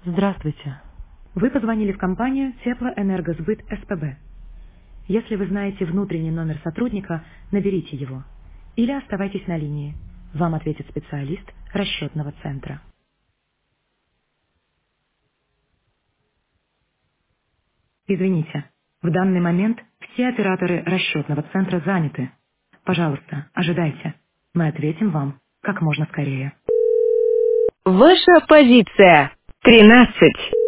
Здравствуйте. Вы позвонили в компанию Теплоэнергосбыт СПБ. Если вы знаете внутренний номер сотрудника, наберите его. Или оставайтесь на линии. Вам ответит специалист расчетного центра. Извините, в данный момент все операторы расчетного центра заняты. Пожалуйста, ожидайте. Мы ответим вам как можно скорее. Ваша позиция 13.